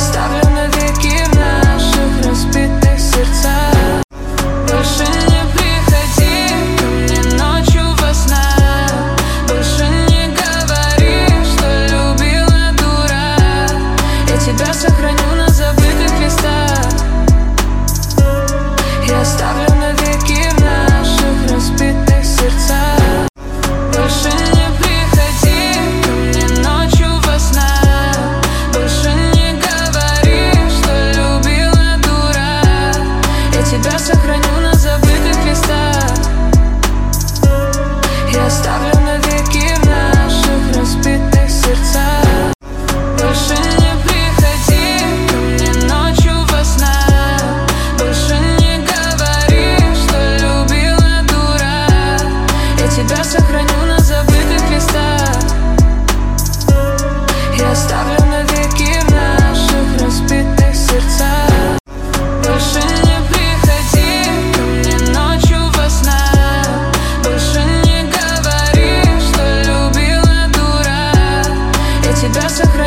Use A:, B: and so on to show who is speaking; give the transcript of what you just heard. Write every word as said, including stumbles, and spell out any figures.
A: оставлю навеки в наших разбитых сердцах. Больше не приходи ко мне ночью во снах. Больше не говори, что любила, дурак. Я тебя сохраню на забытых листах. Я оставлю навеки в наших разбитых сердцах. Больше не приходи ко мне ночью во снах. Больше не говори, что любила, дурак. Я тебя сохраню на забытых листах. Я оставлю навеки в наших разбитых сердцах. Больше не приходи ко мне ночью во снах. Больше не говори, что любила, дурак. Я тебя сохраню на забытых листах. Я оставлю навеки в наших разбитых сердцах. Больше не приходи ко мне ночью во снах. Больше не говори, что любила, дурак. Я тебя сохраню